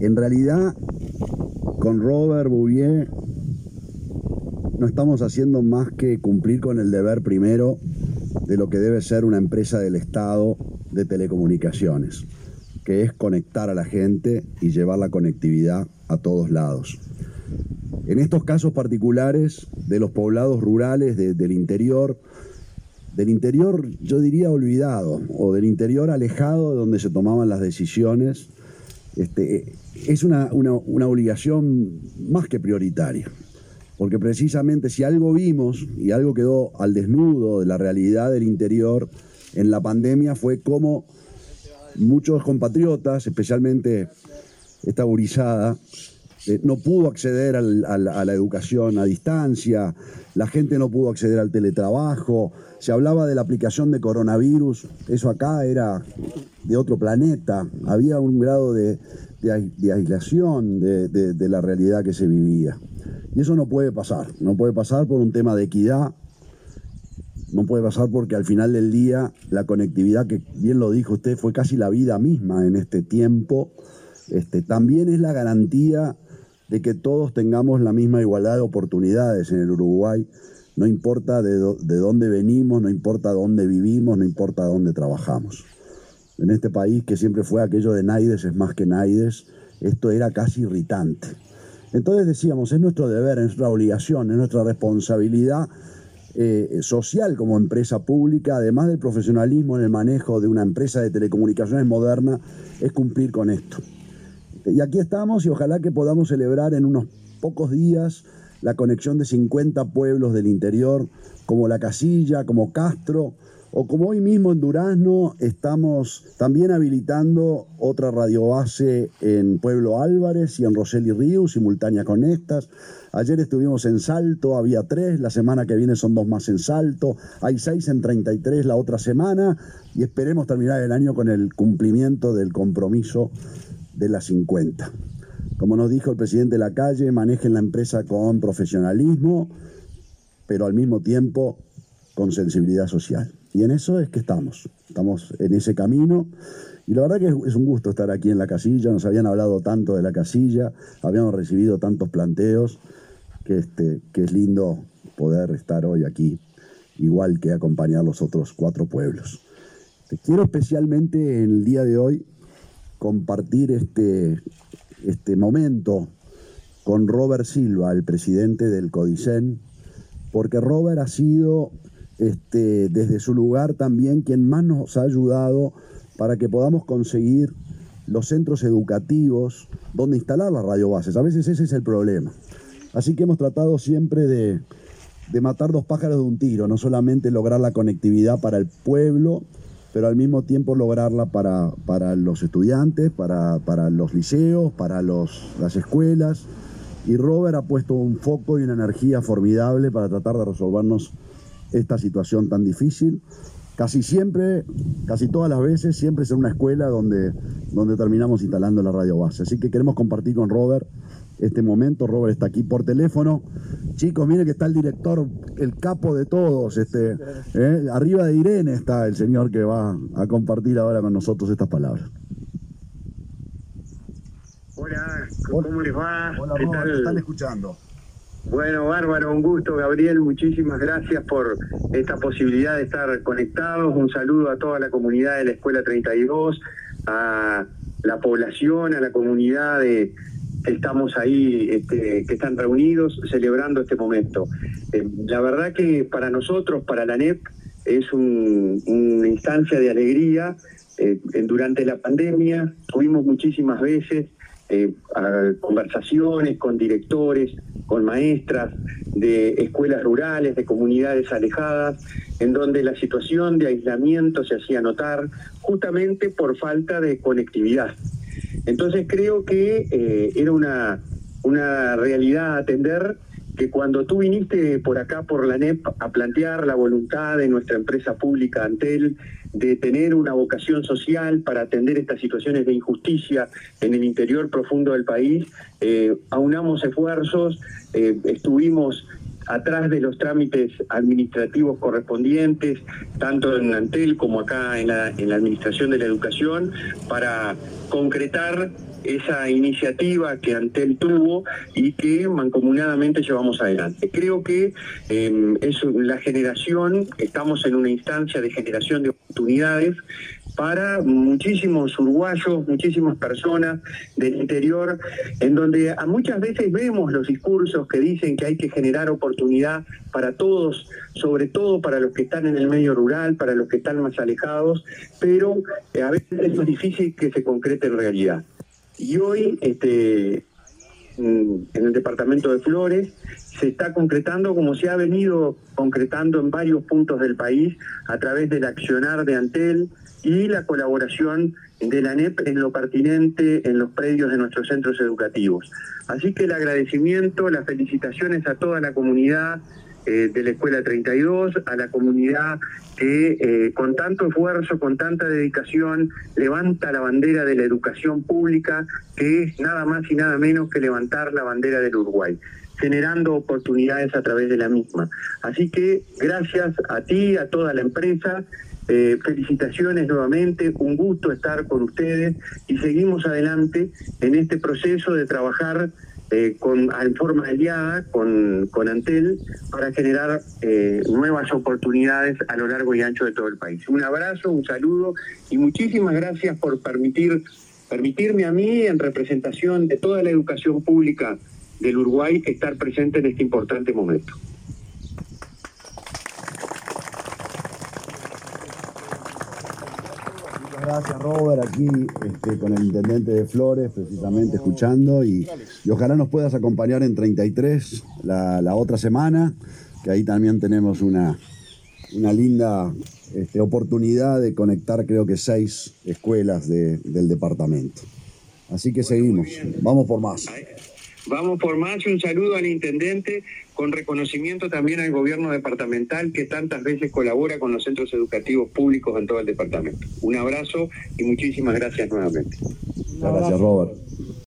En realidad, con Robert Bouvier no estamos haciendo más que cumplir con el deber primero de lo que debe ser una empresa del Estado de telecomunicaciones, que es conectar a la gente y llevar la conectividad a todos lados. En estos casos particulares de los poblados rurales del interior yo diría olvidado, o del interior alejado de donde se tomaban las decisiones, es una obligación más que prioritaria. Porque precisamente si algo vimos y algo quedó al desnudo de la realidad del interior en la pandemia fue cómo muchos compatriotas, especialmente esta gurizada, no pudo acceder a la educación a distancia, la gente no pudo acceder al teletrabajo, se hablaba de la aplicación de coronavirus, eso acá era de otro planeta, había un grado de aislación de la realidad que se vivía. Y eso no puede pasar por un tema de equidad, no puede pasar porque al final del día la conectividad, que bien lo dijo usted, fue casi la vida misma en este tiempo, también es la garantía de que todos tengamos la misma igualdad de oportunidades en el Uruguay, no importa de dónde venimos, no importa dónde vivimos, no importa dónde trabajamos. En este país que siempre fue aquello de Naides es más que Naides, esto era casi irritante. Entonces decíamos, es nuestro deber, es nuestra obligación, es nuestra responsabilidad social como empresa pública, además del profesionalismo en el manejo de una empresa de telecomunicaciones moderna, es cumplir con esto. Y aquí estamos y ojalá que podamos celebrar en unos pocos días la conexión de 50 pueblos del interior, como La Casilla, como Castro, o como hoy mismo en Durazno estamos también habilitando otra radiobase en Pueblo Álvarez y en Rosell y Río, simultánea con estas. Ayer estuvimos en Salto, había 3, la semana que viene son 2 más en Salto, hay 6 en 33 la otra semana y esperemos terminar el año con el cumplimiento del compromiso de las 50. Como nos dijo el presidente Lacalle, manejen la empresa con profesionalismo, pero al mismo tiempo con sensibilidad social. Y en eso es que estamos en ese camino. Y la verdad que es un gusto estar aquí en La Casilla, nos habían hablado tanto de La Casilla, habíamos recibido tantos planteos, que es lindo poder estar hoy aquí, igual que acompañar los otros 4 pueblos. Quiero especialmente en el día de hoy compartir este momento con Robert Silva, el presidente del CODICEN, porque Robert ha sido desde su lugar también quien más nos ha ayudado para que podamos conseguir los centros educativos donde instalar las radiobases. A veces ese es el problema. Así que hemos tratado siempre de matar 2 pájaros de un tiro, no solamente lograr la conectividad para el pueblo, pero al mismo tiempo lograrla para los estudiantes, para los liceos, para las escuelas. Y Robert ha puesto un foco y una energía formidable para tratar de resolvernos esta situación tan difícil. Casi siempre, casi todas las veces, siempre es en una escuela donde terminamos instalando la radio base. Así que queremos compartir con Robert este momento. Robert está aquí por teléfono. Chicos, miren que está el director, el capo de todos. Arriba de Irene está el señor que va a compartir ahora con nosotros estas palabras. Hola, ¿cómo les va? Hola, ¿Qué Robert, tal? ¿te están escuchando? Bueno, bárbaro, un gusto, Gabriel, muchísimas gracias por esta posibilidad de estar conectados. Un saludo a toda la comunidad de la Escuela 32, a la población, a la comunidad que estamos ahí, que están reunidos celebrando este momento. La verdad que para nosotros, para la ANEP, es una instancia de alegría. Durante la pandemia tuvimos muchísimas veces conversaciones con directores, con maestras de escuelas rurales, de comunidades alejadas, en donde la situación de aislamiento se hacía notar justamente por falta de conectividad. Entonces creo que era una realidad a atender, que cuando tú viniste por acá, por la ANEP, a plantear la voluntad de nuestra empresa pública Antel de tener una vocación social para atender estas situaciones de injusticia en el interior profundo del país, aunamos esfuerzos, estuvimos atrás de los trámites administrativos correspondientes, tanto en Antel como acá en la Administración de la Educación, para concretar esa iniciativa que Antel tuvo y que mancomunadamente llevamos adelante. Creo que es la generación, estamos en una instancia de generación de oportunidades para muchísimos uruguayos, muchísimas personas del interior, en donde muchas veces vemos los discursos que dicen que hay que generar oportunidad para todos, sobre todo para los que están en el medio rural, para los que están más alejados, pero a veces es más difícil que se concrete en realidad. Y hoy, en el departamento de Flores, se está concretando como se ha venido concretando en varios puntos del país a través del accionar de Antel y la colaboración de la ANEP en lo pertinente en los predios de nuestros centros educativos. Así que el agradecimiento, las felicitaciones a toda la comunidad de la Escuela 32, a la comunidad que con tanto esfuerzo, con tanta dedicación, levanta la bandera de la educación pública, que es nada más y nada menos que levantar la bandera del Uruguay, generando oportunidades a través de la misma. Así que gracias a ti, a toda la empresa, felicitaciones nuevamente, un gusto estar con ustedes y seguimos adelante en este proceso de trabajar en forma aliada con Antel para generar nuevas oportunidades a lo largo y ancho de todo el país. Un abrazo, un saludo y muchísimas gracias por permitirme a mí, en representación de toda la educación pública del Uruguay, estar presente en este importante momento. Gracias, Robert, aquí con el intendente de Flores, precisamente escuchando, y ojalá nos puedas acompañar en 33 la otra semana, que ahí también tenemos una linda oportunidad de conectar, creo que 6 escuelas del departamento. Así que seguimos, vamos por más. Vamos por más, un saludo al intendente, con reconocimiento también al gobierno departamental que tantas veces colabora con los centros educativos públicos en todo el departamento. Un abrazo y muchísimas gracias nuevamente. Muchas gracias, Robert.